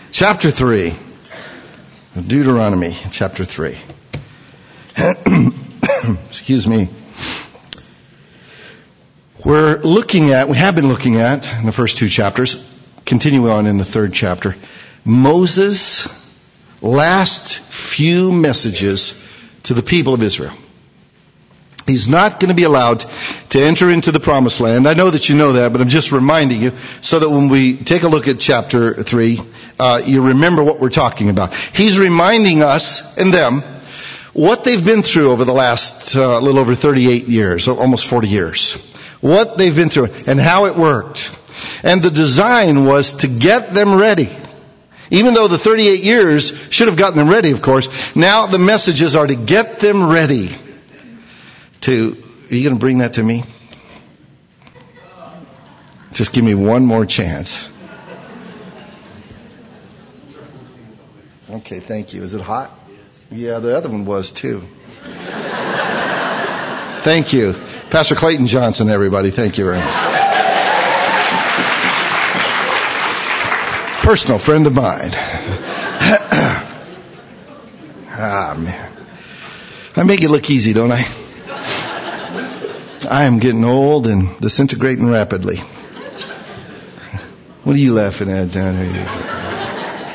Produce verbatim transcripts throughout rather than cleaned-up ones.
Chapter three. Deuteronomy, chapter three. Excuse me. We're looking at, we have been looking at, in the first two chapters, continue on in the third chapter, Moses' last few messages to the people of Israel. He's not going to be allowed to enter into the promised land. I know that you know that, but I'm just reminding you so that when we take a look at chapter three, uh, you remember what we're talking about. He's reminding us and them what they've been through over the last uh, little over thirty-eight years, almost forty years. What they've been through and how it worked. And the design was to get them ready. Even though the thirty-eight years should have gotten them ready, of course, now the messages are to get them ready. To, are you going to bring that to me? Just give me one more chance. Okay, thank you. Is it hot? Yeah, the other one was too. Thank you. Pastor Clayton Johnson, everybody. Thank you very much. Personal friend of mine. Ah, man. I make it look easy, don't I? I am getting old and disintegrating rapidly. What are you laughing at down here?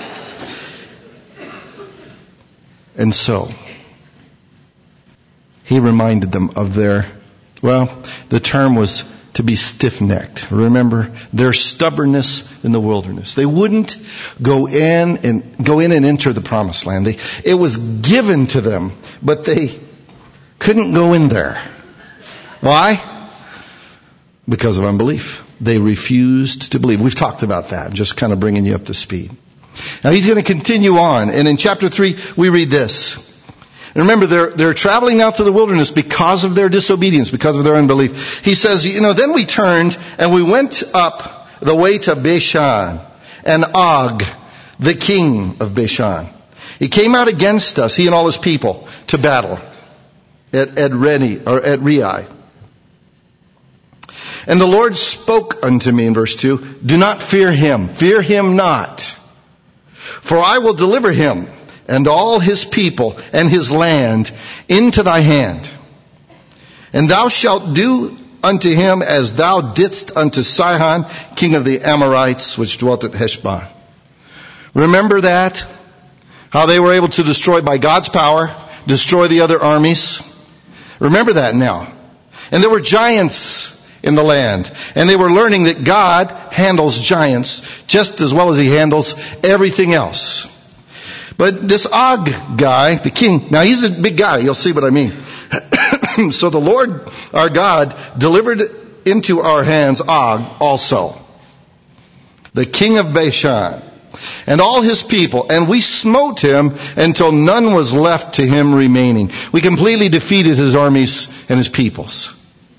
And so, he reminded them of their, well, the term was to be stiff-necked. Remember, their stubbornness in the wilderness. They wouldn't go in and go in and enter the promised land. They, it was given to them, but they couldn't go in there. Why? Because of unbelief. They refused to believe. We've talked about that, just kind of bringing you up to speed. Now he's going to continue on, and in chapter three we read this. And remember, they're they're traveling out through the wilderness because of their disobedience, because of their unbelief. He says, you know, then we turned and we went up the way to Bashan, and Og, the king of Bashan. He came out against us, he and all his people, to battle at at Reni or at Rei. And the Lord spoke unto me in verse two, do not fear him, fear him not, for I will deliver him and all his people and his land into thy hand. And thou shalt do unto him as thou didst unto Sihon, king of the Amorites, which dwelt at Heshbon. Remember that? How they were able to destroy by God's power, destroy the other armies. Remember that now. And there were giants in the land. And they were learning that God handles giants just as well as he handles everything else. But this Og guy, the king, now he's a big guy. You'll see what I mean. So the Lord, our God, delivered into our hands Og also, the king of Bashan, and all his people. And we smote him until none was left to him remaining. We completely defeated his armies and his peoples.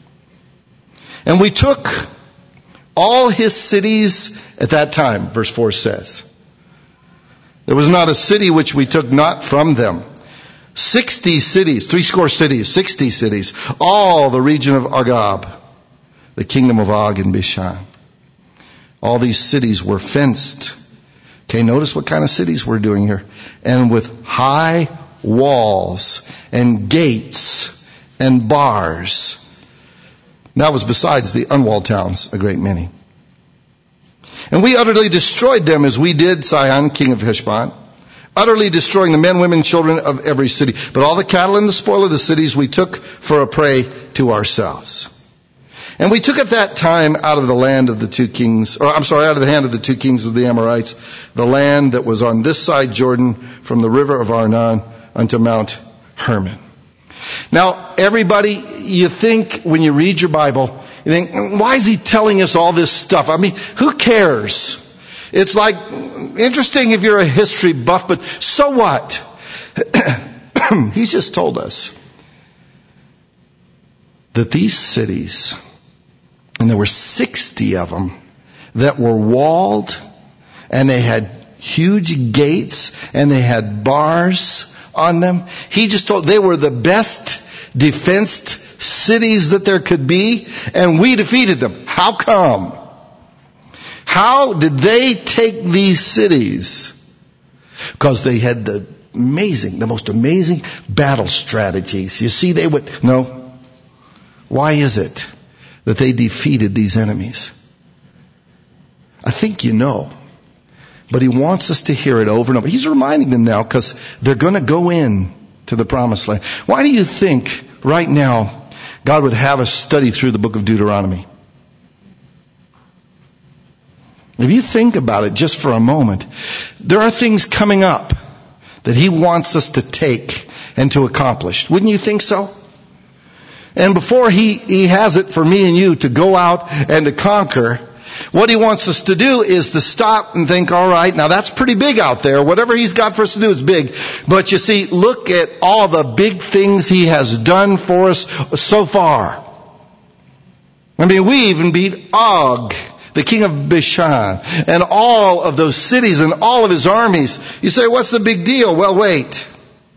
And we took all his cities at that time, verse four says. There was not a city which we took not from them. Sixty cities, three score cities, sixty cities, all the region of Argob, the kingdom of Og in Bashan. All these cities were fenced. Okay, notice what kind of cities we're doing here. And with high walls and gates and bars. That was besides the unwalled towns, a great many. And we utterly destroyed them as we did Sihon, king of Heshbon, utterly destroying the men, women, children of every city. But all the cattle and the spoil of the cities we took for a prey to ourselves. And we took at that time out of the land of the two kings, or I'm sorry, out of the hand of the two kings of the Amorites, the land that was on this side Jordan from the river of Arnon unto Mount Hermon. Now, everybody, you think when you read your Bible, you think, why is he telling us all this stuff? I mean, who cares? It's like, interesting if you're a history buff, but so what? He's just told us that these cities, and there were sixty of them, that were walled, and they had huge gates, and they had bars on them. He just told they were the best defensed cities that there could be, and we defeated them. How come? How did they take these cities Because they had the amazing, the most amazing battle strategies. You see, they would, no. Why is it that they defeated these enemies? I think you know. But he wants us to hear it over and over. He's reminding them now because they're going to go in to the promised land. Why do you think right now God would have us study through the book of Deuteronomy? If you think about it just for a moment, there are things coming up that he wants us to take and to accomplish. Wouldn't you think so? And before he, he has it for me and you to go out and to conquer, what he wants us to do is to stop and think, all right, now that's pretty big out there. Whatever he's got for us to do is big. But you see, look at all the big things he has done for us so far. I mean, we even beat Og, the king of Bashan, and all of those cities and all of his armies. You say, what's the big deal? Well, wait.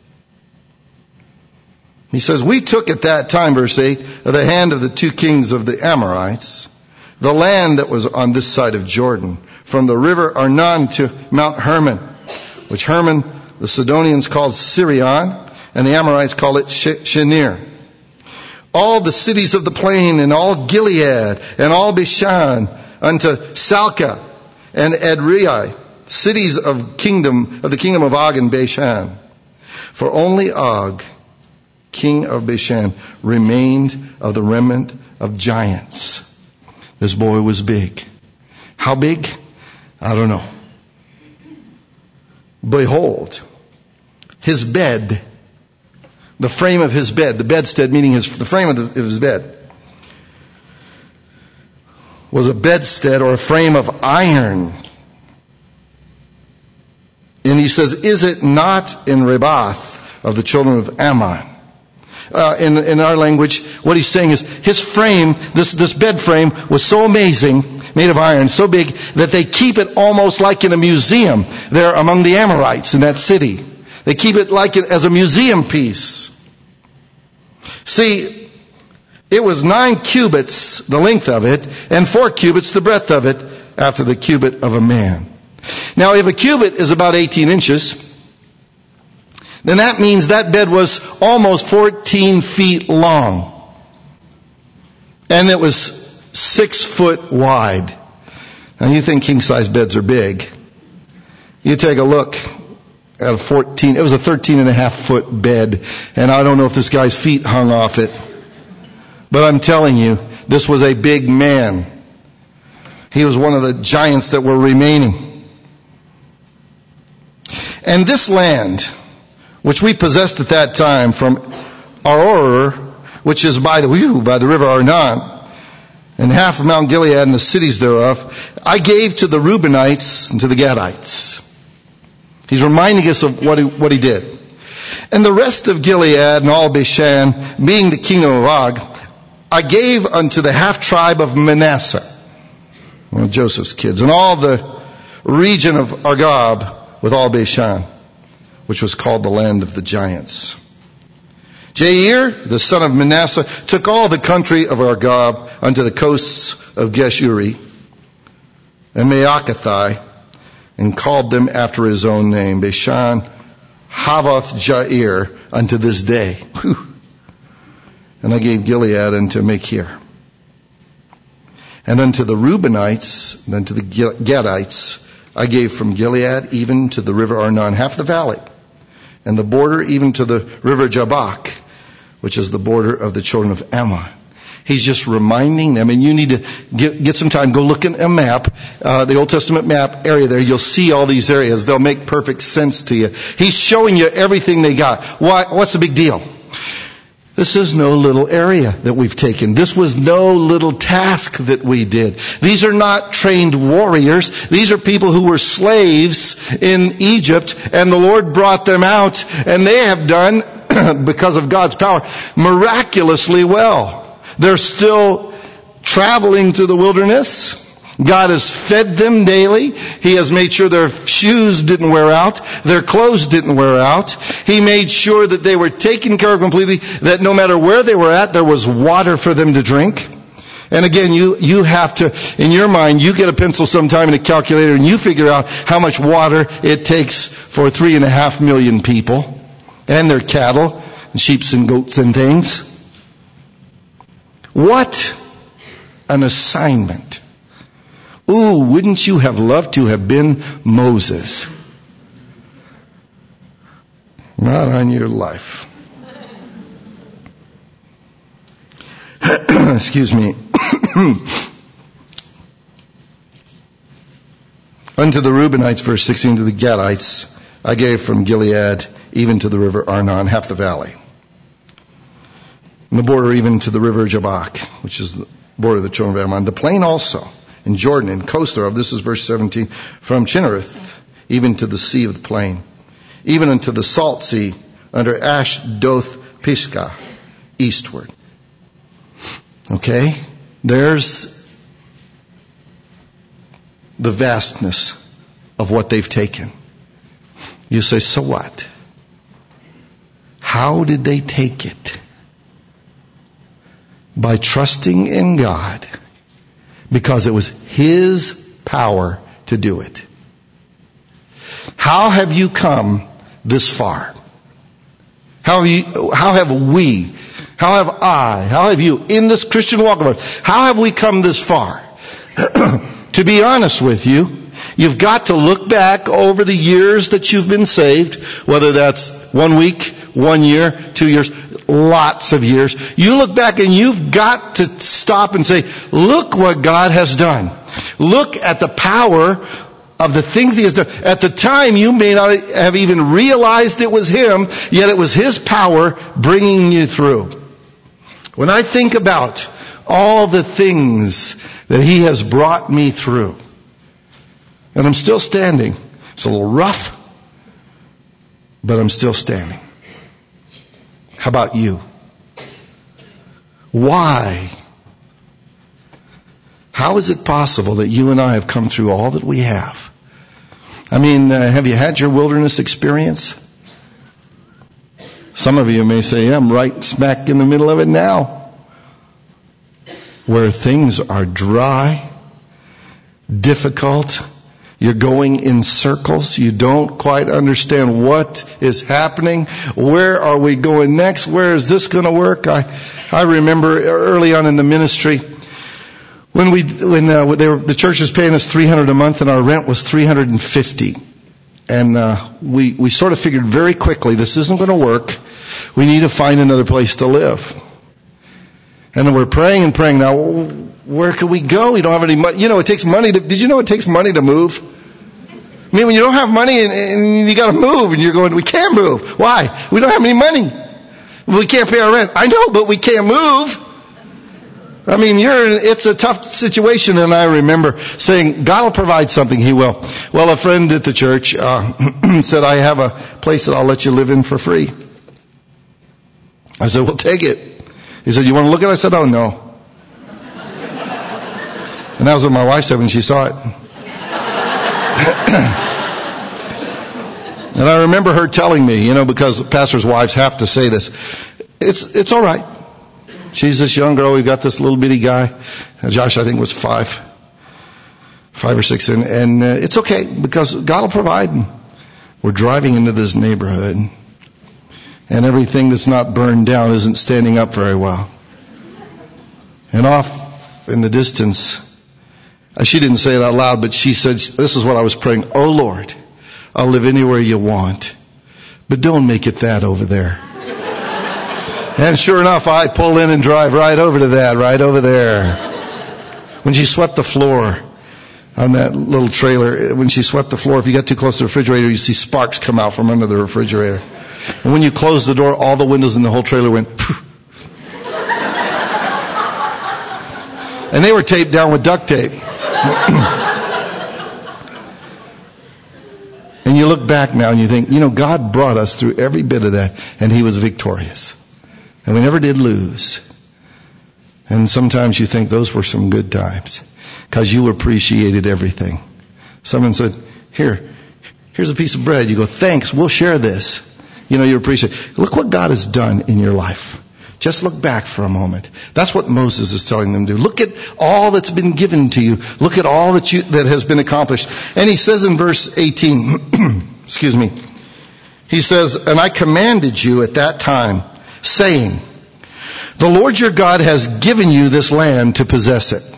He says, we took at that time, verse eight, of the hand of the two kings of the Amorites, the land that was on this side of Jordan, from the river Arnon to Mount Hermon, which Hermon the Sidonians called Sirion, and the Amorites call it Shinir. All the cities of the plain, and all Gilead, and all Bashan, unto Salca and Edrei, cities of kingdom of the kingdom of Og and Bashan. For only Og, king of Bashan, remained of the remnant of giants. This boy was big. How big? I don't know. Behold, his bed, the frame of his bed, the bedstead meaning his, the frame of, the, of his bed, was a bedstead or a frame of iron. And he says, is it not in Rebath of the children of Ammon? Uh, in, in our language, what he's saying is his frame, this, this bed frame was so amazing, made of iron, so big that they keep it almost like in a museum there among the Amorites in that city. They keep it like it as a museum piece. See, it was nine cubits, the length of it, and four cubits, the breadth of it, after the cubit of a man. Now, if a cubit is about eighteen inches, then that means that bed was almost fourteen feet long. And it was six foot wide. Now you think king-size beds are big. You take a look at a fourteen, it was a thirteen and a half foot bed. And I don't know if this guy's feet hung off it. But I'm telling you, this was a big man. He was one of the giants that were remaining. And this land, which we possessed at that time from Aroer, which is by the whew, by the river Arnon, and half of Mount Gilead and the cities thereof, I gave to the Reubenites and to the Gadites. He's reminding us of what he, what he did. And the rest of Gilead and all Bashan, being the kingdom of Og, I gave unto the half tribe of Manasseh, one of Joseph's kids, and all the region of Argob with all Bashan, which was called the land of the giants. Jair, the son of Manasseh, took all the country of Argob unto the coasts of Geshuri and Maacathai, and called them after his own name, Bashan, Havoth Jair, unto this day. Whew. And I gave Gilead unto Machir. And unto the Reubenites, and unto the Gadites, I gave from Gilead even to the river Arnon, half the valley, and the border even to the river Jabbok, which is the border of the children of Ammon. He's just reminding them, and you need to get, get some time, go look at a map, uh, the Old Testament map area there. You'll see all these areas. They'll make perfect sense to you. He's showing you everything they got. Why, what's the big deal? This is no little area that we've taken. This was no little task that we did. These are not trained warriors. These are people who were slaves in Egypt, and the Lord brought them out, and they have done, because of God's power, miraculously well. They're still traveling through the wilderness. God has fed them daily. He has made sure their shoes didn't wear out. Their clothes didn't wear out. He made sure that they were taken care of completely, that no matter where they were at, there was water for them to drink. And again, you, you have to, in your mind, you get a pencil sometime and a calculator and you figure out how much water it takes for three and a half million people and their cattle and sheep and goats and things. What an assignment. Ooh, wouldn't you have loved to have been Moses? Not on your life. Excuse me. Unto the Reubenites, verse sixteen, to the Gadites, I gave from Gilead even to the river Arnon, half the valley. And the border even to the river Jabbok, which is the border of the children of Ammon. The plain also, in Jordan, and coast thereof, this is verse seventeen, from Chinnereth, even to the sea of the plain, even unto the salt sea, under Ashdoth Pisgah, eastward. Okay? There's the vastness of what they've taken. You say, so what? How did they take it? By trusting in God, because it was His power to do it. How have you come this far? How have you, how have we, how have I, how have you, in this Christian walk of life, how have we come this far? To be honest with you, you've got to look back over the years that you've been saved, whether that's one week, one year, two years, lots of years. You look back and you've got to stop and say, look what God has done. Look at the power of the things He has done. At the time, you may not have even realized it was Him, yet it was His power bringing you through. When I think about all the things that He has brought me through, and I'm still standing. It's a little rough, but I'm still standing. How about you? Why? How is it possible that you and I have come through all that we have? I mean, uh, have you had your wilderness experience? Some of you may say, yeah, I'm right smack in the middle of it now. Where things are dry, difficult, you're going in circles, you don't quite understand what is happening. Where are we going next? Where is this going to work? I, I remember early on in the ministry, when we, when uh, they were, the church was paying us three hundred dollars a month and our rent was three hundred fifty dollars. And uh, we, we sort of figured very quickly, this isn't going to work. We need to find another place to live. And then we're praying and praying. Now, where can we go? We don't have any money. You know, it takes money to, did you know it takes money to move? I mean, when you don't have money and, and you got to move and you're going, we can't move. Why? We don't have any money. We can't pay our rent. I know, but we can't move. I mean, you're, it's a tough situation. And I remember saying, God will provide something. He will. Well, a friend at the church uh, said, I have a place that I'll let you live in for free. I said, well, take it. He said, you want to look at it? I said, oh, no. And that was what my wife said when she saw it. And I remember her telling me, you know, because pastors' wives have to say this, it's it's all right. She's this young girl. We've got this little bitty guy. Josh, I think, was five, five or six. And, and uh, it's okay because God will provide. We're driving into this neighborhood. And everything that's not burned down isn't standing up very well. And off in the distance, she didn't say it out loud, but she said, this is what I was praying. Oh, Lord, I'll live anywhere you want, but don't make it that over there. And sure enough, I pull in and drive right over to that, right over there. When she swept the floor on that little trailer, when she swept the floor, if you got too close to the refrigerator, you see sparks come out from under the refrigerator. And when you closed the door, all the windows in the whole trailer went poof. And they were taped down with duct tape. And you look back now and you think, you know, God brought us through every bit of that, and He was victorious. And we never did lose. And sometimes you think those were some good times because you appreciated everything. Someone said, here, here's a piece of bread. You go, thanks, we'll share this. You know, you appreciate it. Look what God has done in your life. Just look back for a moment. That's what Moses is telling them to do. Look at all that's been given to you. Look at all that you, that has been accomplished. And he says in verse eighteen, excuse me, he says, and I commanded you at that time, saying, the Lord your God has given you this land to possess it.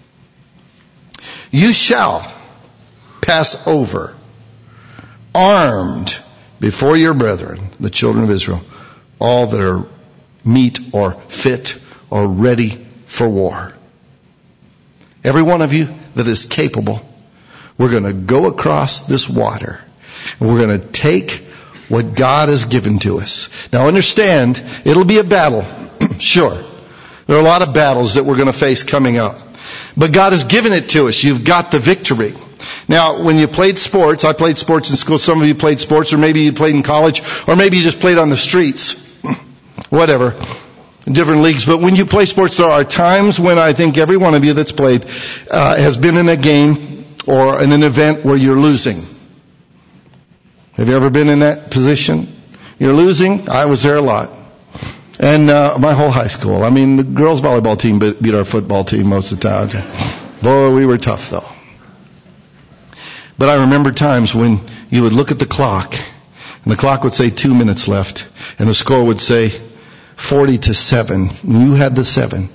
You shall pass over, armed before your brethren, the children of Israel, all that are meet or fit or ready for war. Every one of you that is capable, we're going to go across this water and we're going to take what God has given to us. Now understand, it'll be a battle. Sure. There are a lot of battles that we're going to face coming up. But God has given it to us. You've got the victory. Now, when you played sports, I played sports in school, some of you played sports, or maybe you played in college, or maybe you just played on the streets. Whatever. Different leagues. But when you play sports, there are times when I think every one of you that's played uh, has been in a game or in an event where you're losing. Have you ever been in that position? You're losing. I was there a lot. And uh, my whole high school. I mean, the girls' volleyball team beat our football team most of the time. Boy, we were tough, though. But I remember times when you would look at the clock, and the clock would say two minutes left, and the score would say forty to seven. And you had the seven.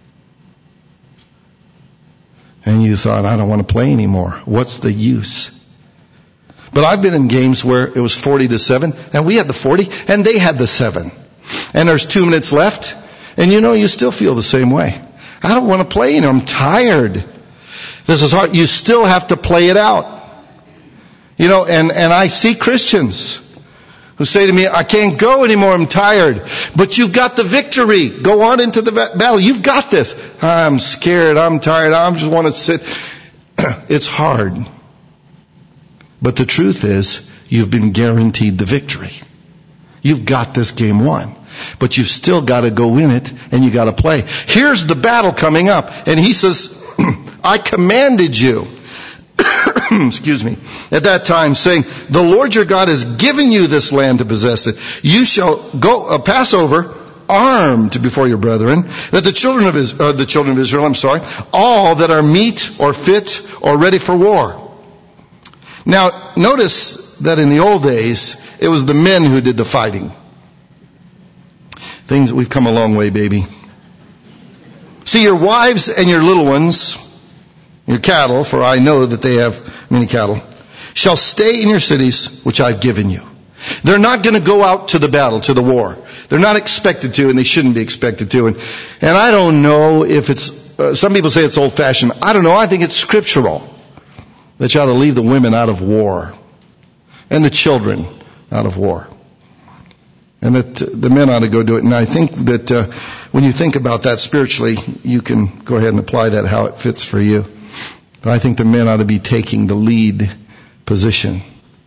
And you thought, I don't want to play anymore. What's the use? But I've been in games where it was forty to seven, and we had the forty, and they had the seven. And there's two minutes left, and you know, you still feel the same way. I don't want to play anymore. I'm tired. This is hard. You still have to play it out. You know, and, and I see Christians who say to me, I can't go anymore, I'm tired. But you've got the victory. Go on into the battle. You've got this. I'm scared, I'm tired, I just want to sit. It's hard. But the truth is, you've been guaranteed the victory. You've got this game won. But you've still got to go in it, and you got to play. Here's the battle coming up. And he says, I commanded you, excuse me, at that time, saying, the Lord your God has given you this land to possess it. You shall go, uh, pass over, armed before your brethren, that the children of Israel, uh, the children of Israel, I'm sorry, all that are meet or fit or ready for war. Now, notice that in the old days, it was the men who did the fighting. Things, we've come a long way, baby. See, your wives and your little ones, your cattle, for I know that they have many cattle, shall stay in your cities, which I've given you. They're not going to go out to the battle, to the war. They're not expected to, and they shouldn't be expected to. And, and I don't know if it's, uh, some people say it's old-fashioned. I don't know. I think it's scriptural that you ought to leave the women out of war and the children out of war. And that the men ought to go do it. And I think that uh, when you think about that spiritually, you can go ahead and apply that how it fits for you. But I think the men ought to be taking the lead position.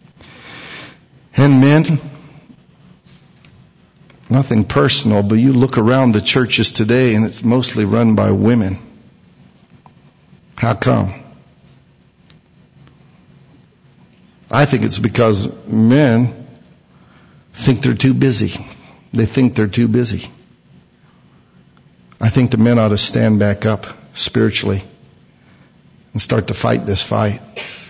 And men, nothing personal, but you look around the churches today and it's mostly run by women. How come? I think it's because men think they're too busy. They think they're too busy. I think the men ought to stand back up spiritually and start to fight this fight.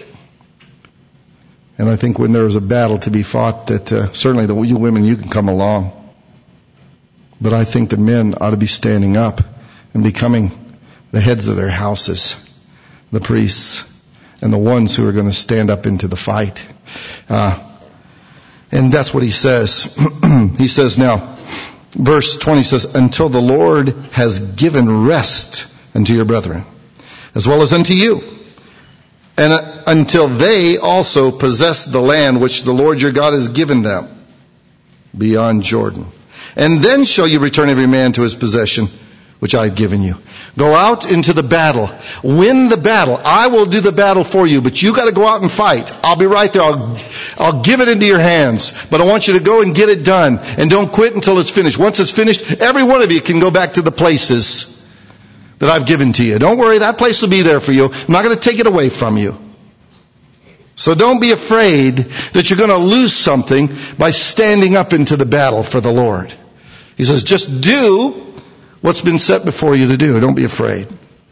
And I think when there is a battle to be fought, that uh, certainly the you women, you can come along. But I think the men ought to be standing up and becoming the heads of their houses, the priests, and the ones who are going to stand up into the fight. Uh, And that's what he says. He says now, verse twenty says, until the Lord has given rest unto your brethren, as well as unto you, and uh, until they also possess the land which the Lord your God has given them beyond Jordan. And then shall you return every man to his possession, which I have given you. Go out into the battle. Win the battle. I will do the battle for you, but you got to go out and fight. I'll be right there. I'll, I'll give it into your hands, but I want you to go and get it done. And don't quit until it's finished. Once it's finished, every one of you can go back to the places that I've given to you. Don't worry, that place will be there for you. I'm not going to take it away from you. So don't be afraid that you're going to lose something by standing up into the battle for the Lord. He says, just do what's been set before you to do. Don't be afraid.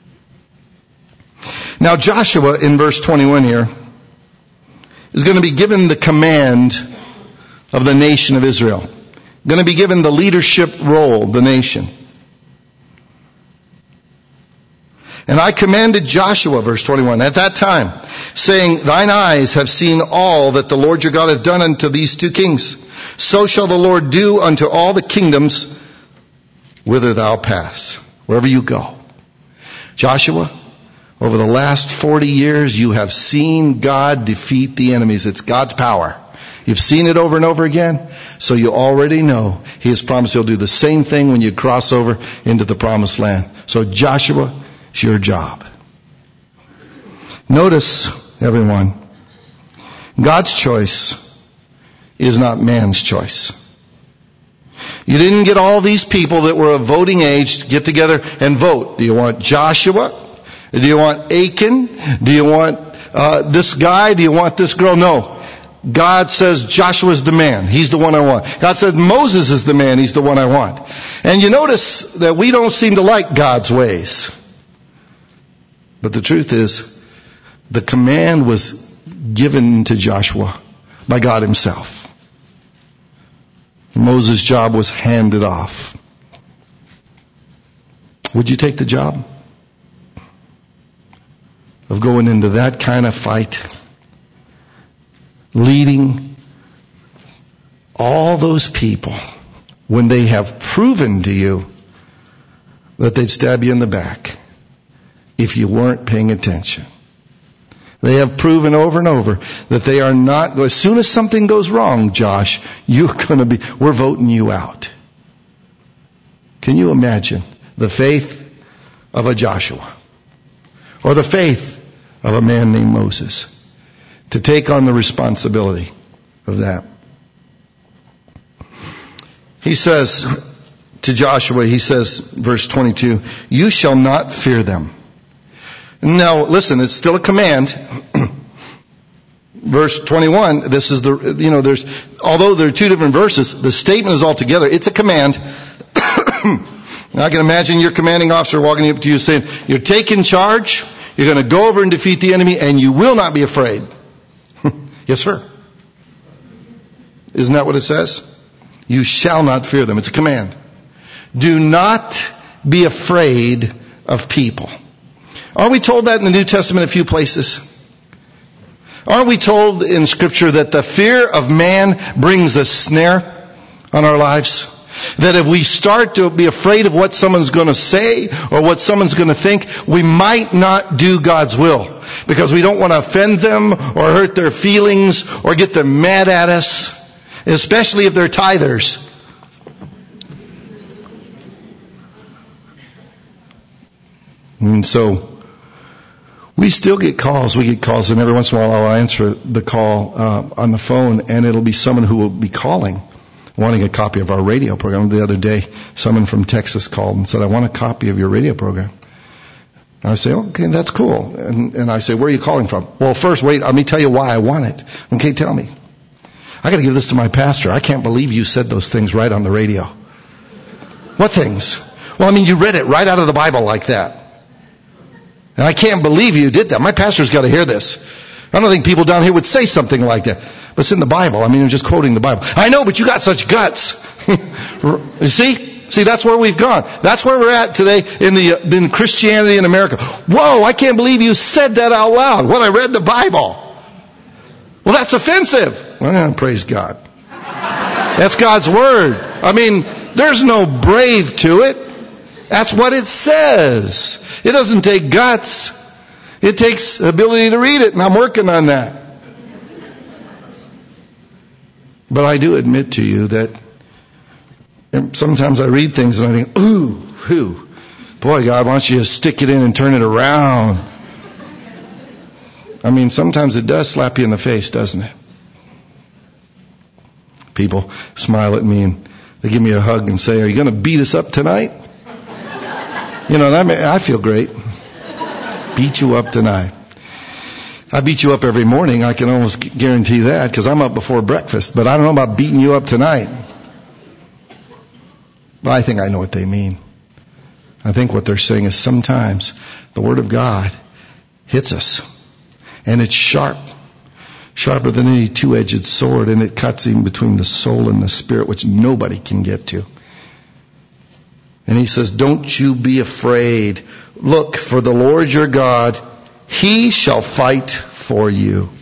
Now Joshua, in verse twenty-one here, is going to be given the command of the nation of Israel. Going to be given the leadership role, the nation. And I commanded Joshua, verse twenty-one, at that time, saying, thine eyes have seen all that the Lord your God hath done unto these two kings. So shall the Lord do unto all the kingdoms whither thou pass, wherever you go. Joshua, over the last forty years, you have seen God defeat the enemies. It's God's power. You've seen it over and over again, so you already know He has promised He'll do the same thing when you cross over into the promised land. So Joshua, it's your job. Notice, everyone, God's choice is not man's choice. You didn't get all these people that were of voting age to get together and vote. Do you want Joshua? Do you want Achan? Do you want uh, this guy? Do you want this girl? No. God says Joshua's the man. He's the one I want. God said Moses is the man. He's the one I want. And you notice that we don't seem to like God's ways. But the truth is, the command was given to Joshua by God Himself. Moses' job was handed off. Would you take the job of going into that kind of fight? Leading all those people when they have proven to you that they'd stab you in the back if you weren't paying attention. They have proven over and over that they are not, as soon as something goes wrong, Josh, you're going to be, we're voting you out. Can you imagine the faith of a Joshua or the faith of a man named Moses to take on the responsibility of that? He says to Joshua, he says, verse twenty-two, you shall not fear them. Now, listen, it's still a command. Verse twenty-one, this is the, you know, there's, although there are two different verses, the statement is all together. It's a command. Now, I can imagine your commanding officer walking up to you saying, you're taking charge, you're going to go over and defeat the enemy, and you will not be afraid. Yes, sir. Isn't that what it says? You shall not fear them. It's a command. Do not be afraid of people. Aren't we told that in the New Testament a few places? Aren't we told in Scripture that the fear of man brings a snare on our lives? That if we start to be afraid of what someone's going to say or what someone's going to think, we might not do God's will because we don't want to offend them or hurt their feelings or get them mad at us, especially if they're tithers. And so we still get calls. We get calls, and every once in a while I'll answer the call uh, on the phone, and it'll be someone who will be calling, wanting a copy of our radio program. The other day, someone from Texas called and said, I want a copy of your radio program. And I say, okay, that's cool. And, and I say, where are you calling from? Well, first, wait, let me tell you why I want it. Okay, tell me. I got to give this to my pastor. I can't believe you said those things right on the radio. What things? Well, I mean, you read it right out of the Bible like that. And I can't believe you did that. My pastor's got to hear this. I don't think people down here would say something like that. But it's in the Bible. I mean, you're just quoting the Bible. I know, but you got such guts. You see? See, that's where we've gone. That's where we're at today in the in Christianity in America. Whoa, I can't believe you said that out loud. Well, I read the Bible. Well, that's offensive. Well, praise God. That's God's Word. I mean, there's no brave to it. That's what it says. It doesn't take guts. It takes ability to read it, and I'm working on that. But I do admit to you that sometimes I read things and I think, ooh, ooh, boy, God, why don't you stick it in and turn it around? I mean, sometimes it does slap you in the face, doesn't it? People smile at me and they give me a hug and say, are you going to beat us up tonight? You know, that may, I feel great. Beat you up tonight. I beat you up every morning. I can almost guarantee that because I'm up before breakfast. But I don't know about beating you up tonight. But I think I know what they mean. I think what they're saying is sometimes the Word of God hits us. And it's sharp. Sharper than any two-edged sword. And it cuts in between the soul and the spirit, which nobody can get to. And he says, don't you be afraid. Look, for the Lord your God, He shall fight for you.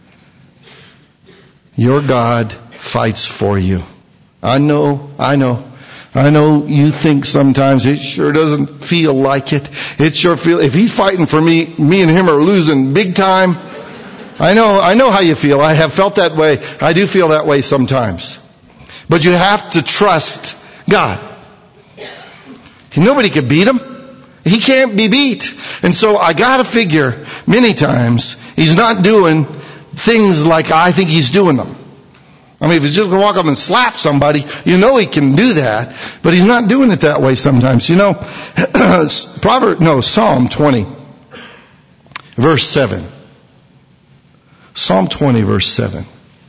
Your God fights for you. I know, I know. I know you think sometimes it sure doesn't feel like it. It sure feel, if He's fighting for me, me and Him are losing big time. I know, I know how you feel. I have felt that way. I do feel that way sometimes. But you have to trust God. Nobody can beat Him. He can't be beat. And so I gotta figure many times He's not doing things like I think He's doing them. I mean, if He's just going to walk up and slap somebody, you know He can do that. But He's not doing it that way sometimes. You know, Proverbs, no, Psalm twenty, verse seven. Psalm twenty, verse seven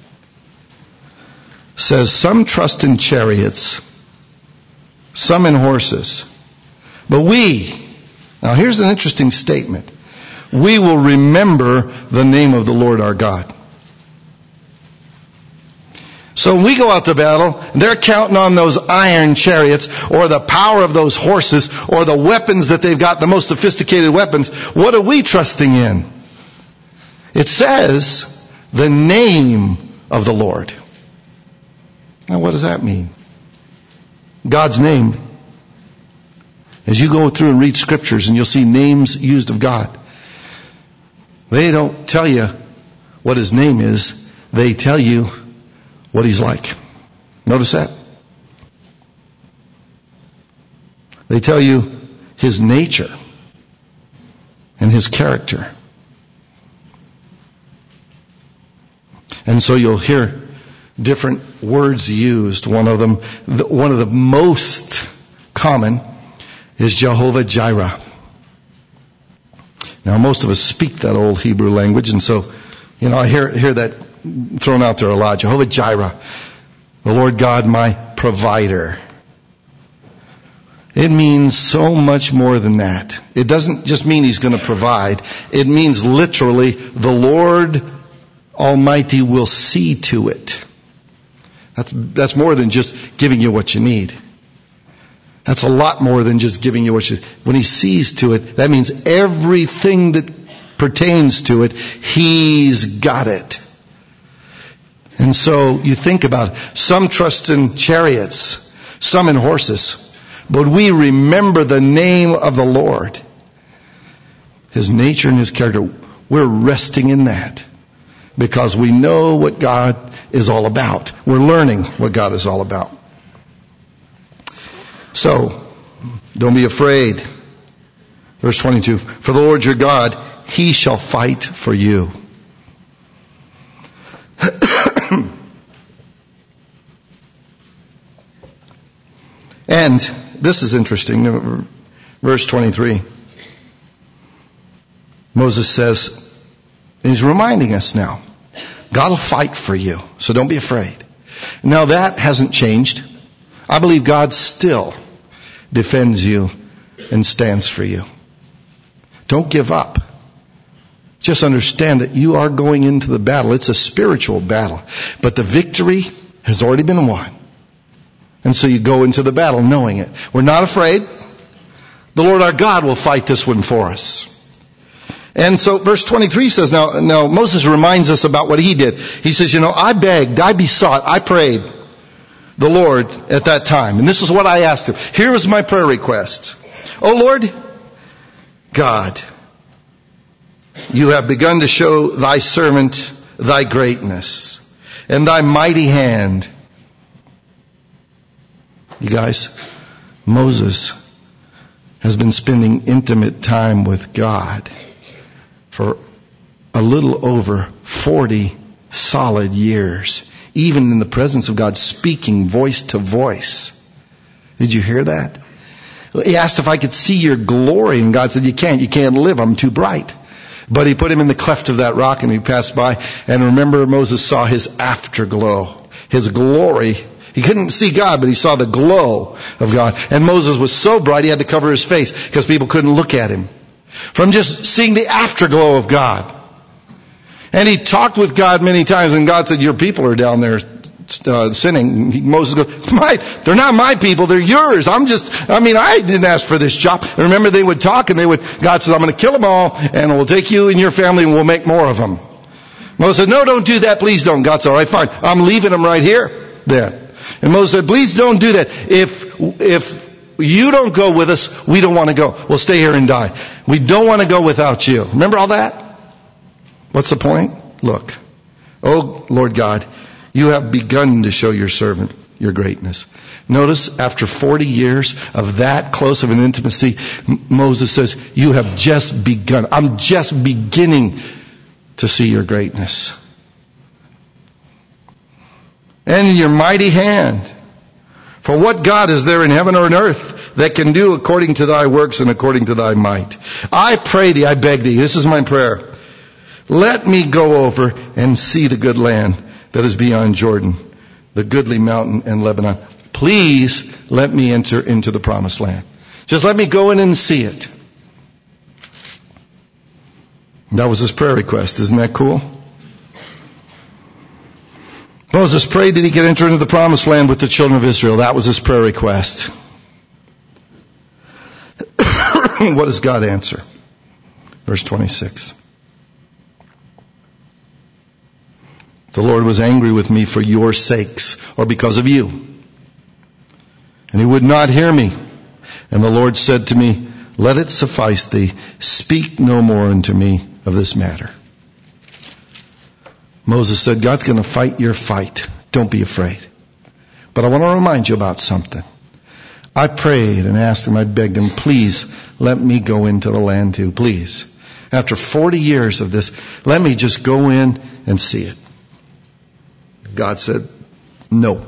says, some trust in chariots, some in horses. But we, now here's an interesting statement. We will remember the name of the Lord our God. So when we go out to battle, they're counting on those iron chariots or the power of those horses or the weapons that they've got, the most sophisticated weapons. What are we trusting in? It says the name of the Lord. Now what does that mean? God's name. As you go through and read scriptures and you'll see names used of God, they don't tell you what His name is. They tell you what He's like. Notice that? They tell you His nature and His character. And so you'll hear different words used. One of them, one of the most common is Jehovah Jireh. Now most of us speak that old Hebrew language, and so, you know, I hear, hear that thrown out there a lot. Jehovah Jireh, the Lord God my provider. It means so much more than that. It doesn't just mean He's going to provide. It means literally the Lord Almighty will see to it. That's, that's more than just giving you what you need. That's a lot more than just giving you what you, when He sees to it, that means everything that pertains to it, He's got it. And so you think about it. Some trust in chariots, some in horses. But we remember the name of the Lord. His nature and His character. We're resting in that. Because we know what God is all about. We're learning what God is all about. So, don't be afraid. Verse twenty-two. For the Lord your God, He shall fight for you. And this is interesting. Verse twenty-three. Moses says, and he's reminding us now, God will fight for you, so don't be afraid. Now that hasn't changed. I believe God still defends you and stands for you. Don't give up. Just understand that you are going into the battle. It's a spiritual battle. But the victory has already been won. And so you go into the battle knowing it. We're not afraid. The Lord our God will fight this one for us. And so verse twenty-three says, now, now Moses reminds us about what he did. He says, you know, I begged, I besought, I prayed the Lord at that time. And this is what I asked Him. Here was my prayer request. Oh Lord, God, You have begun to show Thy servant Thy greatness and Thy mighty hand. You guys, Moses has been spending intimate time with God for a little over forty solid years, even in the presence of God, speaking voice to voice. Did you hear that? He asked if I could see Your glory, and God said, you can't, you can't live, I'm too bright. But He put him in the cleft of that rock and he passed by, and remember Moses saw His afterglow. His glory He couldn't see God, but he saw the glow of God. And Moses was so bright he had to cover his face because people couldn't look at him. From just seeing the afterglow of God. And he talked with God many times, and God said, your people are down there uh, sinning. He, Moses goes, my, they're not my people, they're yours. I'm just, I mean, I didn't ask for this job. And remember, they would talk, and they would, God says, I'm going to kill them all, and we'll take you and your family, and we'll make more of them. Moses said, no, don't do that, please don't. God said, all right, fine. I'm leaving them right here, then. And Moses said, please don't do that. If, if you don't go with us, we don't want to go. We'll stay here and die. We don't want to go without you. Remember all that? What's the point? Look. Oh, Lord God, you have begun to show your servant your greatness. Notice, after forty years of that close of an intimacy, Moses says, you have just begun. I'm just beginning to see your greatness. And in your mighty hand. For what God is there in heaven or in earth that can do according to thy works and according to thy might? I pray thee, I beg thee, this is my prayer. Let me go over and see the good land that is beyond Jordan, the goodly mountain and Lebanon. Please let me enter into the promised land. Just let me go in and see it. That was his prayer request. Isn't that cool? Moses prayed that he could enter into the promised land with the children of Israel. That was his prayer request. What does God answer? Verse twenty-six. The Lord was angry with me for your sakes, or because of you. And he would not hear me. And the Lord said to me, let it suffice thee. Speak no more unto me of this matter. Moses said, God's going to fight your fight. Don't be afraid. But I want to remind you about something. I prayed and asked him, I begged him, please let me go into the land too, please. After forty years of this, let me just go in and see it. God said, no.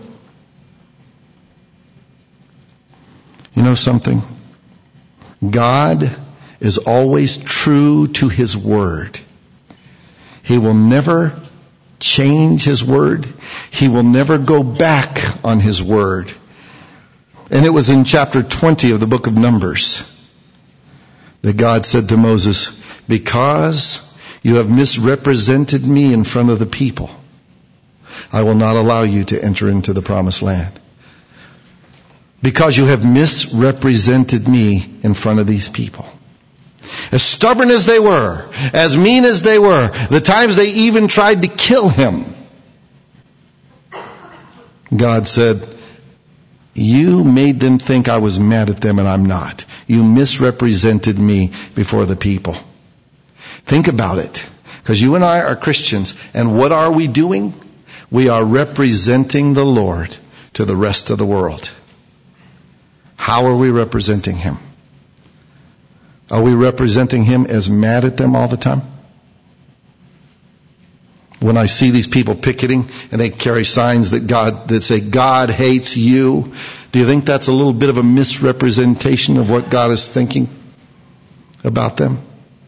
You know something? God is always true to his word. He will never change his word. He will never go back on his word. And it was in chapter twenty of the book of Numbers that God said to Moses, because you have misrepresented me in front of the people, I will not allow you to enter into the promised land. Because you have misrepresented me in front of these people. As stubborn as they were, as mean as they were, the times they even tried to kill him, God said, you made them think I was mad at them, and I'm not. You misrepresented me before the people. Think about it. Because you and I are Christians, and what are we doing? We are representing the Lord to the rest of the world. How are we representing him? Are we representing him as mad at them all the time? When I see these people picketing and they carry signs that God, that say God hates you, do you think that's a little bit of a misrepresentation of what God is thinking about them?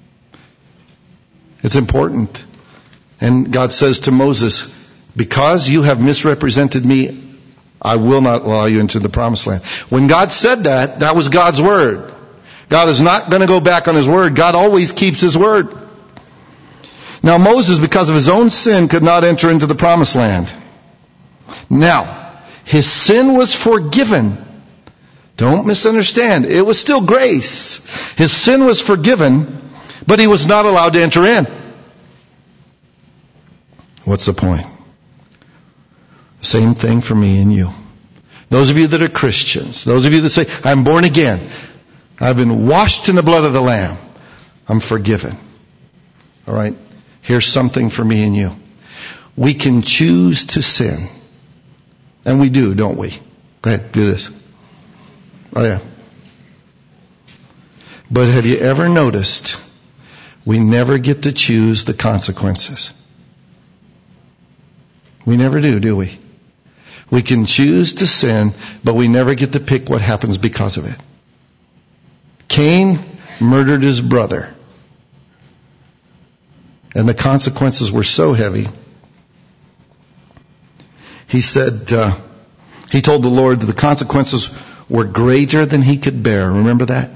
It's important. And God says to Moses, because you have misrepresented me, I will not allow you into the promised land. When God said that, that was God's word. God is not going to go back on his word. God always keeps his word. Now Moses, because of his own sin, could not enter into the promised land. Now, his sin was forgiven. Don't misunderstand. It was still grace. His sin was forgiven, but he was not allowed to enter in. What's the point? Same thing for me and you. Those of you that are Christians, those of you that say, I'm born again, I've been washed in the blood of the Lamb, I'm forgiven. All right? Here's something for me and you. We can choose to sin. And we do, don't we? Go ahead, do this. Oh yeah. But have you ever noticed we never get to choose the consequences? We never do, do we? We can choose to sin, but we never get to pick what happens because of it. Cain murdered his brother. And the consequences were so heavy. He said, uh, He told the Lord that the consequences were greater than he could bear. Remember that?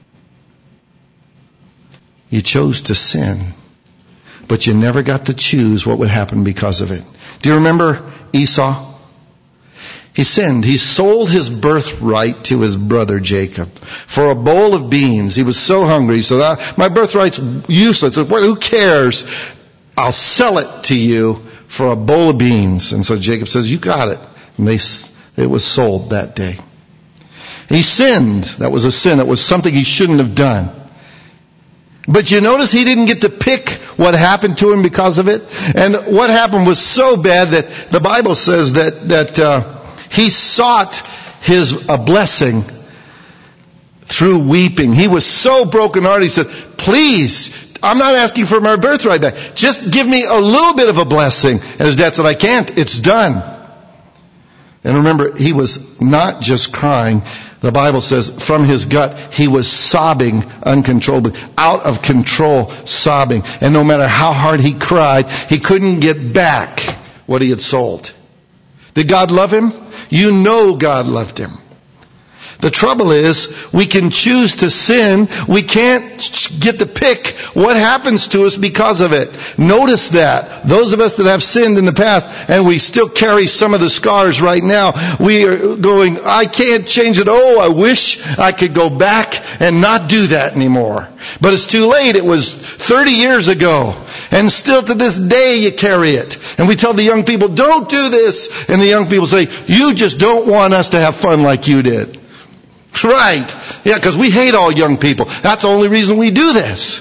You chose to sin, but you never got to choose what would happen because of it. Do you remember Esau? He sinned. He sold his birthright to his brother Jacob for a bowl of beans. He was so hungry. He said, my birthright's useless. Who cares? I'll sell it to you for a bowl of beans. And so Jacob says, you got it. And they, it was sold that day. He sinned. That was a sin. It was something he shouldn't have done. But you notice he didn't get to pick what happened to him because of it. And what happened was so bad that the Bible says that, that, uh, he sought his a blessing through weeping. He was so brokenhearted. He said, please, I'm not asking for my birthright back. Just give me a little bit of a blessing. And his dad said, I can't. It's done. And remember, he was not just crying. The Bible says from his gut, he was sobbing uncontrollably, out of control, sobbing. And no matter how hard he cried, he couldn't get back what he had sold. Did God love him? You know God loved him. The trouble is, we can choose to sin. We can't get to pick what happens to us because of it. Notice that. Those of us that have sinned in the past, and we still carry some of the scars right now, we are going, I can't change it. Oh, I wish I could go back and not do that anymore. But it's too late. It was thirty years ago. And still to this day you carry it. And we tell the young people, don't do this. And the young people say, you just don't want us to have fun like you did. Right. Yeah, because we hate all young people. That's the only reason we do this.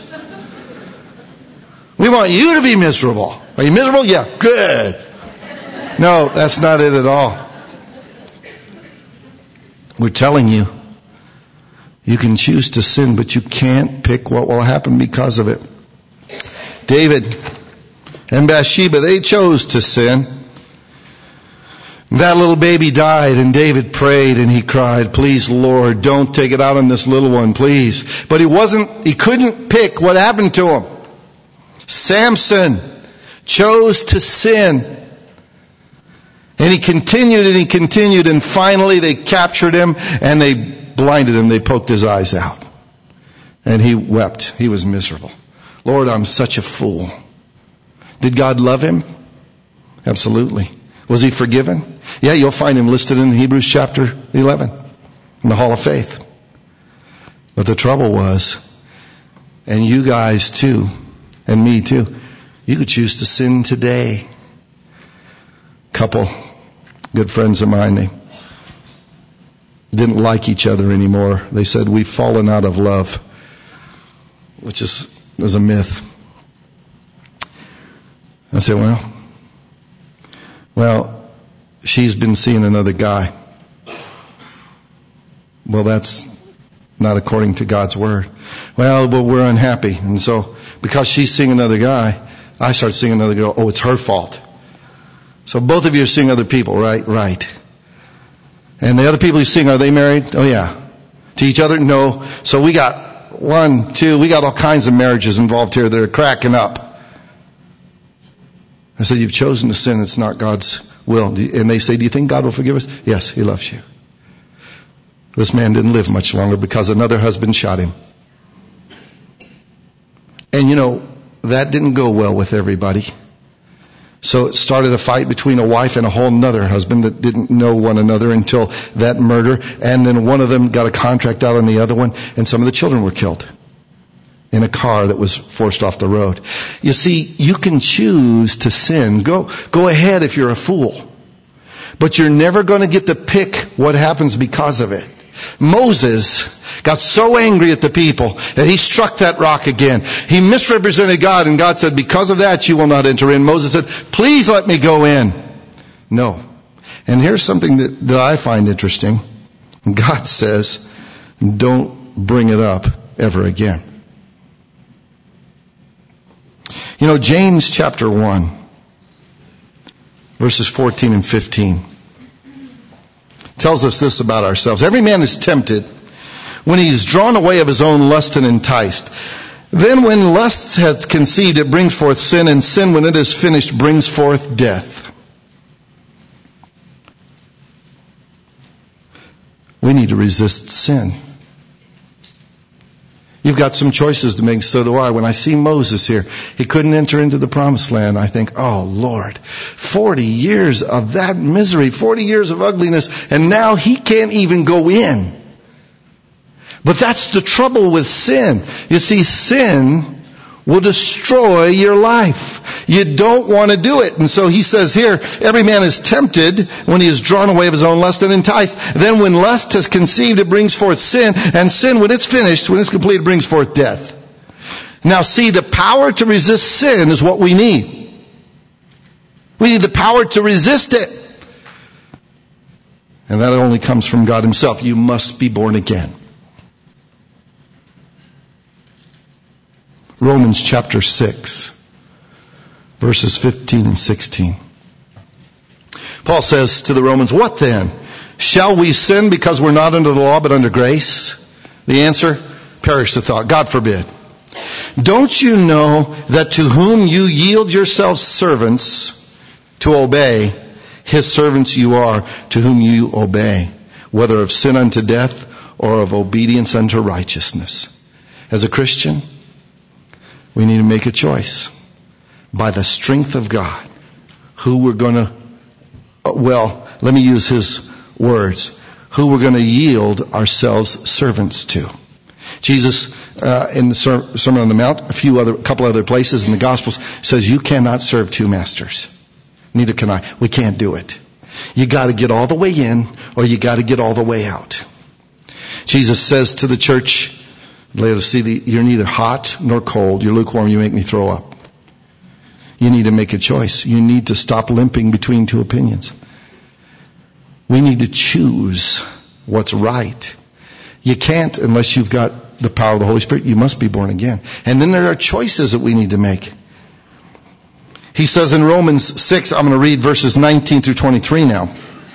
We want you to be miserable. Are you miserable? Yeah, good. No, that's not it at all. We're telling you, you can choose to sin, but you can't pick what will happen because of it. David and Bathsheba, they chose to sin. That little baby died, and David prayed and he cried, please, Lord, don't take it out on this little one, please. But he wasn't, he couldn't pick what happened to him. Samson chose to sin. And he continued and he continued, and finally they captured him and they blinded him. They poked his eyes out. And he wept. He was miserable. Lord, I'm such a fool. Did God love him? Absolutely. Was he forgiven? Yeah, you'll find him listed in Hebrews chapter eleven, in the Hall of Faith. But the trouble was, and you guys too, and me too, you could choose to sin today. Couple good friends of mine, they didn't like each other anymore. They said, we've fallen out of love, which is, is a myth. I said, well, well, she's been seeing another guy. Well, that's not according to God's word. Well, but we're unhappy. And so, because she's seeing another guy, I start seeing another girl. Oh, it's her fault. So both of you are seeing other people, right? Right. And the other people you're seeing, are they married? Oh, yeah. To each other? No. So we got one, two, we got all kinds of marriages involved here that are cracking up. I said, you've chosen to sin. It's not God's will. And they say, do you think God will forgive us? Yes, he loves you. This man didn't live much longer because another husband shot him. And you know, that didn't go well with everybody. So it started a fight between a wife and a whole nother husband that didn't know one another until that murder. And then one of them got a contract out on the other one, and some of the children were killed in a car that was forced off the road. You see, you can choose to sin. Go, go ahead if you're a fool. But you're never going to get to pick what happens because of it. Moses got so angry at the people that he struck that rock again. He misrepresented God, and God said, because of that you will not enter in. Moses said, please let me go in. No. And here's something that, that I find interesting. God says, don't bring it up ever again. You know, James chapter one, verses fourteen and fifteen, tells us this about ourselves. Every man is tempted when he is drawn away of his own lust and enticed. Then when lust hath conceived, it brings forth sin, and sin, when it is finished, brings forth death. We need to resist sin. You've got some choices to make, so do I. When I see Moses here, he couldn't enter into the promised land. I think, oh Lord, forty years of that misery, forty years of ugliness, and now he can't even go in. But that's the trouble with sin. You see, sin will destroy your life. You don't want to do it. And so he says here, every man is tempted when he is drawn away of his own lust and enticed. Then when lust has conceived, it brings forth sin. And sin, when it's finished, when it's complete, it brings forth death. Now see, the power to resist sin is what we need. We need the power to resist it. And that only comes from God himself. You must be born again. Romans chapter six, verses fifteen and sixteen. Paul says to the Romans, what then? Shall we sin because we're not under the law but under grace? The answer, perish the thought. God forbid. Don't you know that to whom you yield yourselves servants to obey, his servants you are to whom you obey, whether of sin unto death or of obedience unto righteousness. As a Christian, we need to make a choice by the strength of God who we're going to, well, let me use his words, who we're going to yield ourselves servants to. Jesus, uh, in the Ser- Sermon on the Mount, a few other, couple other places in the Gospels, says you cannot serve two masters. Neither can I. We can't do it. You got to get all the way in, or you got to get all the way out. Jesus says to the church, Laodicea, you're neither hot nor cold. You're lukewarm. You make me throw up. You need to make a choice. You need to stop limping between two opinions. We need to choose what's right. You can't unless you've got the power of the Holy Spirit. You must be born again. And then there are choices that we need to make. He says in Romans six, I'm going to read verses nineteen through twenty-three now.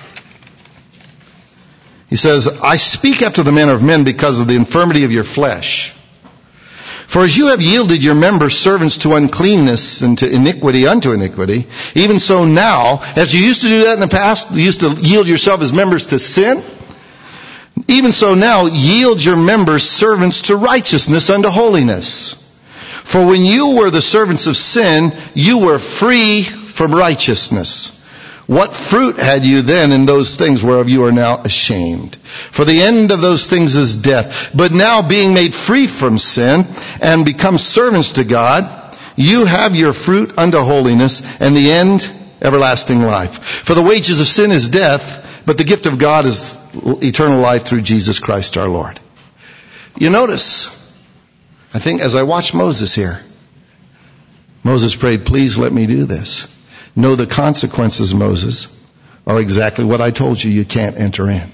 He says, I speak after the manner of men because of the infirmity of your flesh. For as you have yielded your members servants to uncleanness and to iniquity unto iniquity, even so now, as you used to do that in the past, you used to yield yourself as members to sin, even so now yield your members servants to righteousness unto holiness. For when you were the servants of sin, you were free from righteousness. What fruit had you then in those things whereof you are now ashamed? For the end of those things is death. But now being made free from sin and become servants to God, you have your fruit unto holiness, and the end everlasting life. For the wages of sin is death, but the gift of God is eternal life through Jesus Christ our Lord. You notice, I think as I watch Moses here, Moses prayed, please let me do this. Know the consequences, Moses, are exactly what I told you you can't enter in.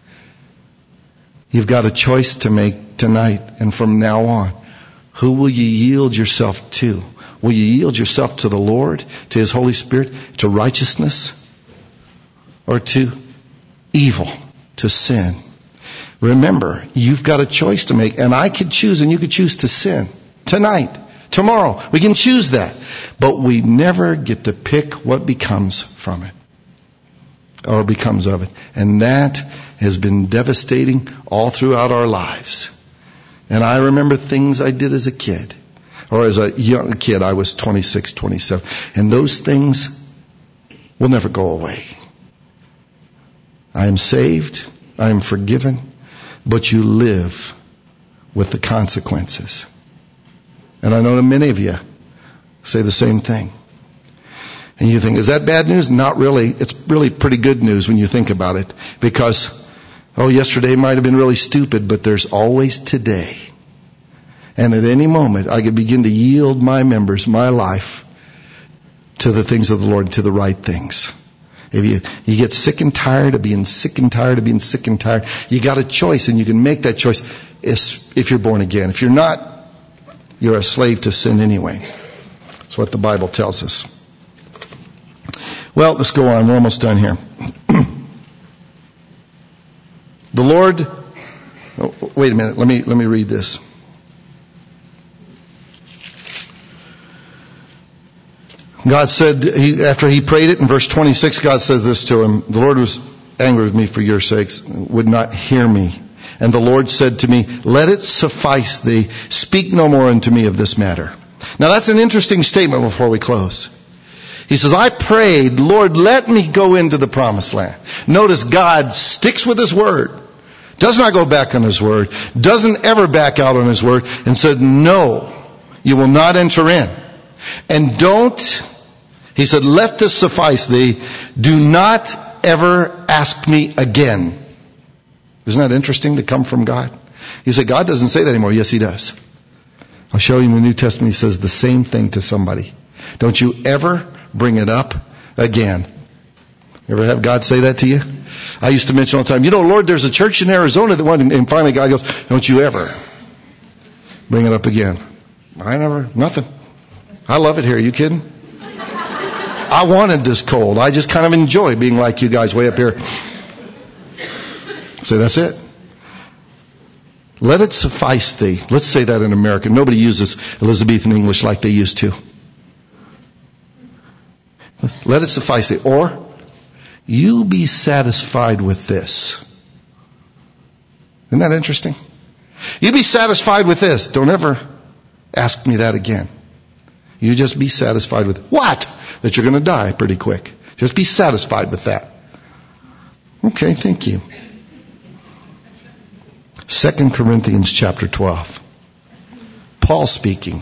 You've got a choice to make tonight and from now on. Who will you yield yourself to? Will you yield yourself to the Lord, to his Holy Spirit, to righteousness, or to evil, to sin? Remember, you've got a choice to make, and I could choose and you could choose to sin tonight. Tomorrow. We can choose that. But we never get to pick what becomes from it. Or becomes of it. And that has been devastating all throughout our lives. And I remember things I did as a kid. Or as a young kid, I was twenty-six, twenty-seven. And those things will never go away. I am saved. I am forgiven. But you live with the consequences. And I know that many of you say the same thing. And you think, is that bad news? Not really. It's really pretty good news when you think about it. Because, oh, yesterday might have been really stupid, but there's always today. And at any moment, I could begin to yield my members, my life, to the things of the Lord, to the right things. If you, you get sick and tired of being sick and tired of being sick and tired, you got a choice, and you can make that choice if you're born again. If you're not, you're a slave to sin anyway. That's what the Bible tells us. Well, let's go on. We're almost done here. The Lord, oh, wait a minute. Let me, let me read this. God said, he, after he prayed it in verse twenty-six, God said this to him. The Lord was angry with me for your sakes, would not hear me. And the Lord said to me, let it suffice thee. Speak no more unto me of this matter. Now that's an interesting statement before we close. He says, I prayed, Lord, let me go into the promised land. Notice God sticks with His word. Does not go back on His word. Doesn't ever back out on His word. And said, no, you will not enter in. And don't, he said, let this suffice thee. Do not ever ask me again. Isn't that interesting to come from God? You say, God doesn't say that anymore. Yes, He does. I'll show you in the New Testament, He says the same thing to somebody. Don't you ever bring it up again. You ever have God say that to you? I used to mention all the time, you know, Lord, there's a church in Arizona that wanted, and finally God goes, don't you ever bring it up again. I never, nothing. I love it here. Are you kidding? I wanted this cold. I just kind of enjoy being like you guys way up here. So that's it. Let it suffice thee. Let's say that in American. Nobody uses Elizabethan English like they used to. Let it suffice thee. Or, you be satisfied with this. Isn't that interesting? You be satisfied with this. Don't ever ask me that again. You just be satisfied with what? That you're going to die pretty quick. Just be satisfied with that. Okay, thank you. Second Corinthians chapter twelve. Paul speaking.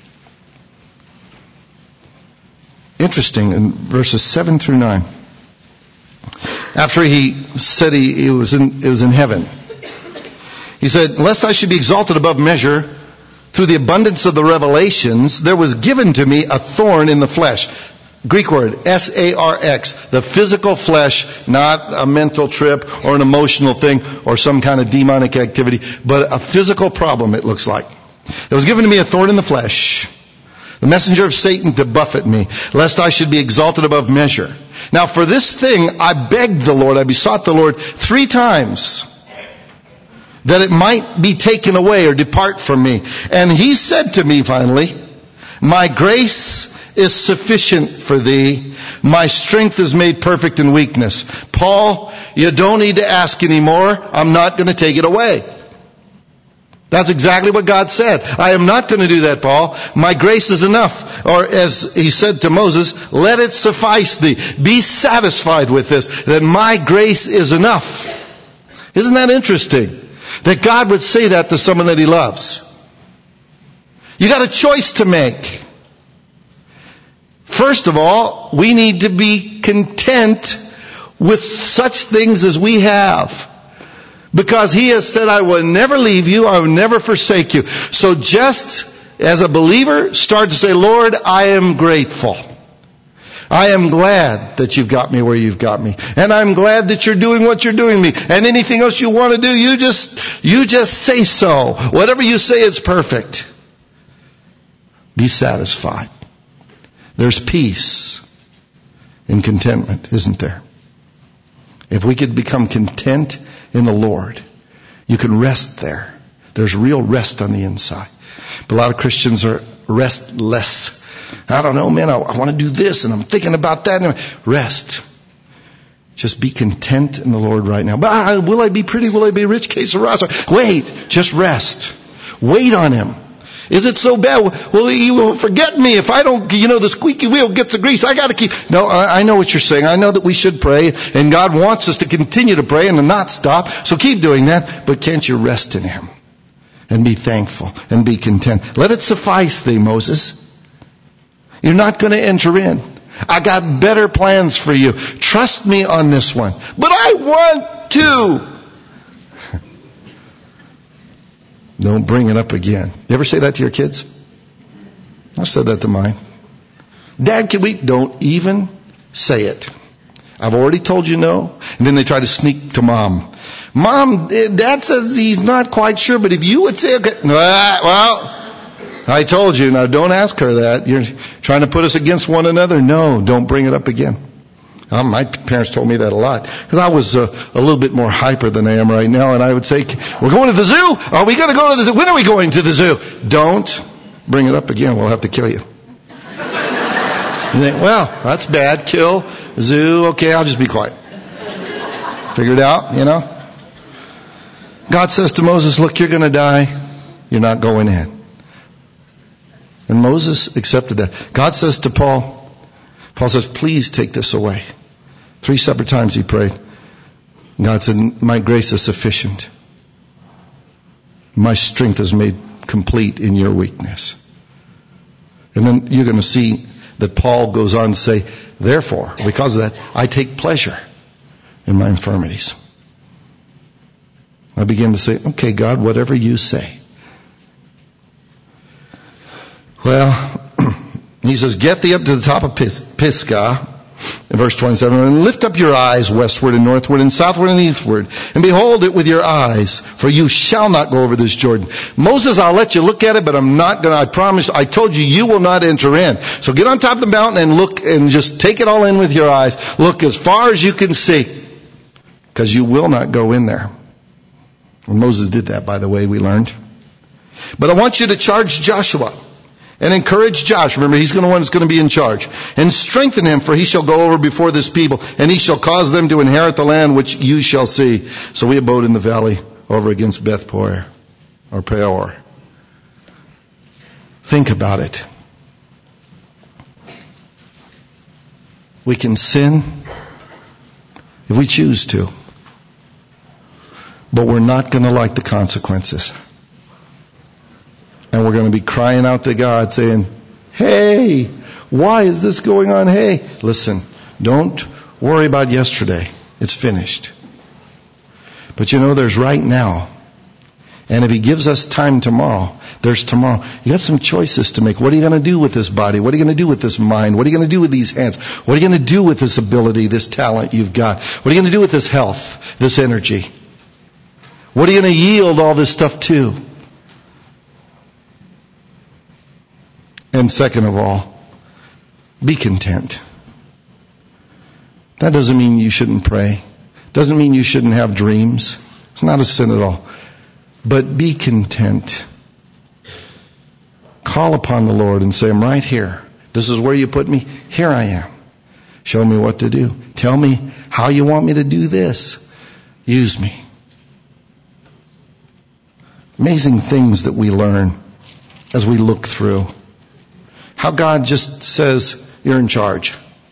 Interesting, in verses seven through nine. After he said he, he was in, it was in heaven. He said, lest I should be exalted above measure through the abundance of the revelations, there was given to me a thorn in the flesh. Greek word, S A R X, the physical flesh, not a mental trip or an emotional thing or some kind of demonic activity, but a physical problem, it looks like. There was given to me a thorn in the flesh, the messenger of Satan to buffet me, lest I should be exalted above measure. Now for this thing I begged the Lord, I besought the Lord three times, that it might be taken away or depart from me. And He said to me finally, my grace is sufficient for thee. My strength is made perfect in weakness. Paul, you don't need to ask anymore. I'm not going to take it away. That's exactly what God said. I am not going to do that, Paul. My grace is enough. Or as He said to Moses, let it suffice thee. Be satisfied with this, that my grace is enough. Isn't that interesting? That God would say that to someone that He loves. You got a choice to make. First of all, we need to be content with such things as we have. Because He has said, I will never leave you, I will never forsake you. So just as a believer, start to say, Lord, I am grateful. I am glad that you've got me where you've got me. And I'm glad that you're doing what you're doing me. And anything else you want to do, you just, you just say so. Whatever you say is perfect. Be satisfied. There's peace in contentment, isn't there? If we could become content in the Lord, you can rest there. There's real rest on the inside. But a lot of Christians are restless. I don't know, man, I, I want to do this and I'm thinking about that. And rest. Just be content in the Lord right now. But uh, will I be pretty? Will I be rich? Que sera? Wait, just rest. Wait on Him. Is it so bad? Well, He will forget me if I don't, you know, the squeaky wheel gets the grease. I got to keep. No, I, I know what you're saying. I know that we should pray, and God wants us to continue to pray and to not stop. So keep doing that. But can't you rest in Him and be thankful and be content? Let it suffice thee, Moses. You're not going to enter in. I got better plans for you. Trust me on this one. But I want to. Don't bring it up again. You ever say that to your kids? I've said that to mine. Dad, can we? Don't even say it. I've already told you no. And then they try to sneak to Mom. Mom, Dad says he's not quite sure, but if you would say, okay, well, I told you. Now don't ask her that. You're trying to put us against one another. No, don't bring it up again. Um, my parents told me that a lot. Because I was uh, a little bit more hyper than I am right now. And I would say, we're going to the zoo? Are we going to go to the zoo? When are we going to the zoo? Don't bring it up again. We'll have to kill you. You think, well, that's bad. Kill, zoo. Okay, I'll just be quiet. Figured out, you know? God says to Moses, look, you're going to die. You're not going in. And Moses accepted that. God says to Paul, Paul says, please take this away. Three separate times he prayed. God said, my grace is sufficient. My strength is made complete in your weakness. And then you're going to see that Paul goes on to say, therefore, because of that, I take pleasure in my infirmities. I begin to say, okay, God, whatever you say. Well, he says, get thee up to the top of Pis- Pisgah, in verse twenty-seven, and lift up your eyes westward and northward and southward and eastward, and behold it with your eyes, for you shall not go over this Jordan. Moses, I'll let you look at it, but I'm not going to, I promise, I told you, you will not enter in. So get on top of the mountain and look and just take it all in with your eyes. Look as far as you can see, because you will not go in there. And Moses did that, by the way, we learned. But I want you to charge Joshua and encourage Josh. Remember, he's the one that's going to be in charge. And strengthen him, for he shall go over before this people, and he shall cause them to inherit the land which you shall see. So we abode in the valley over against Beth Peor, or Peor. Think about it. We can sin if we choose to, but we're not going to like the consequences. And we're going to be crying out to God saying, hey, why is this going on? Hey, listen, don't worry about yesterday. It's finished. But you know, there's right now. And if he gives us time tomorrow, there's tomorrow. You got some choices to make. What are you going to do with this body? What are you going to do with this mind? What are you going to do with these hands? What are you going to do with this ability, this talent you've got? What are you going to do with this health, this energy? What are you going to yield all this stuff to? And second of all, be content. That doesn't mean you shouldn't pray. Doesn't mean you shouldn't have dreams. It's not a sin at all. But be content. Call upon the Lord and say, I'm right here. This is where you put me. Here I am. Show me what to do. Tell me how you want me to do this. Use me. Amazing things that we learn as we look through. How God just says, you're in charge.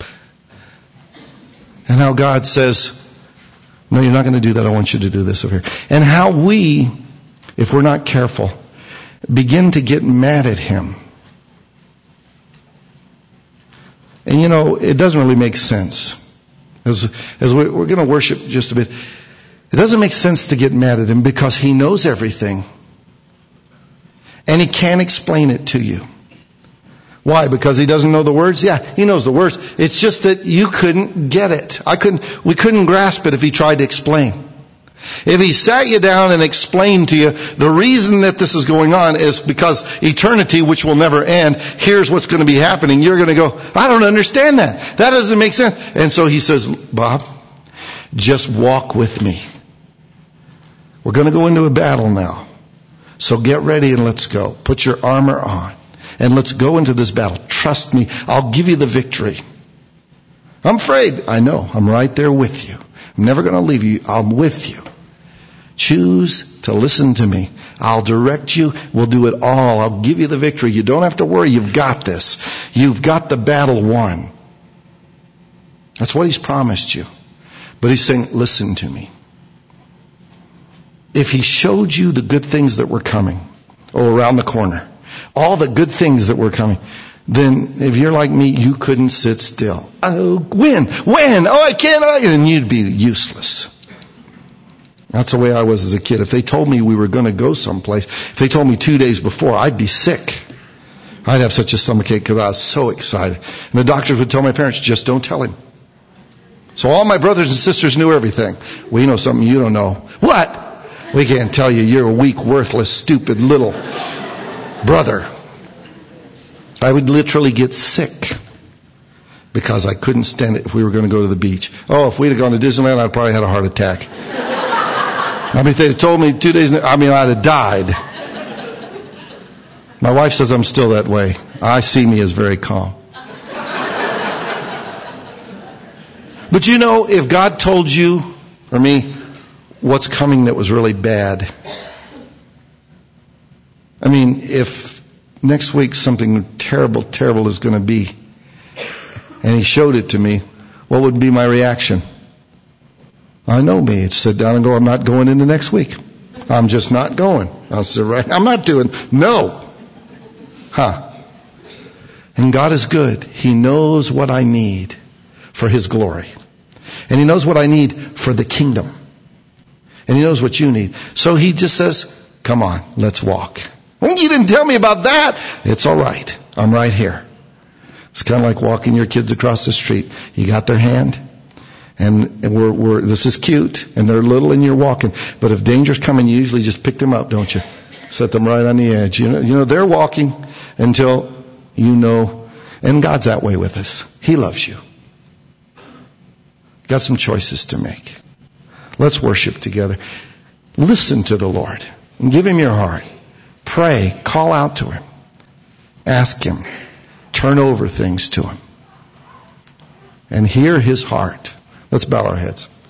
And how God says, no, you're not going to do that. I want you to do this over here. And how we, if we're not careful, begin to get mad at Him. And you know, it doesn't really make sense. As, as we're, we're going to worship just a bit, it doesn't make sense to get mad at Him because He knows everything. And He can't explain it to you. Why? Because He doesn't know the words? Yeah, He knows the words. It's just that you couldn't get it. I couldn't, we couldn't grasp it if He tried to explain. If He sat you down and explained to you, the reason that this is going on is because eternity, which will never end, here's what's going to be happening. You're going to go, I don't understand that. That doesn't make sense. And so He says, Bob, just walk with me. We're going to go into a battle now. So get ready and let's go. Put your armor on. And let's go into this battle. Trust me, I'll give you the victory. I'm afraid. I know. I'm right there with you. I'm never going to leave you. I'm with you. Choose to listen to me. I'll direct you. We'll do it all. I'll give you the victory. You don't have to worry. You've got this. You've got the battle won. That's what He's promised you. But He's saying, listen to me. If He showed you the good things that were coming, oh, around the corner, all the good things that were coming, then if you're like me, you couldn't sit still. Oh, when? When? Oh, I can't. And you'd be useless. That's the way I was as a kid. If they told me we were going to go someplace, if they told me two days before, I'd be sick. I'd have such a stomachache because I was so excited. And the doctors would tell my parents, just don't tell him. So all my brothers and sisters knew everything. We know something you don't know. What? We can't tell you. You're a weak, worthless, stupid little brother. I would literally get sick because I couldn't stand it if we were going to go to the beach. Oh, if we'd have gone to Disneyland, I'd probably had a heart attack. I mean, if they'd told me two days, I mean, I'd have died. My wife says I'm still that way. I see me as very calm. But you know, if God told you, For me, what's coming that was really bad? I mean, if next week something terrible, terrible is going to be, and he showed it to me, what would be my reaction? I know me. It's sit down and go, I'm not going into next week. I'm just not going. I'll say, right, I'm not doing, no. Huh. And God is good. He knows what I need for His glory. And He knows what I need for the kingdom. And He knows what you need. So He just says, come on, let's walk. Well, you didn't tell me about that. It's all right. I'm right here. It's kind of like walking your kids across the street. You got their hand, and, and we're, we're, this is cute, and they're little and you're walking. But if danger's coming, you usually just pick them up, don't you? Set them right on the edge. You know, you know they're walking until you know. And God's that way with us. He loves you. Got some choices to make. Let's worship together. Listen to the Lord and give Him your heart. Pray. Call out to Him. Ask Him. Turn over things to Him. And hear His heart. Let's bow our heads.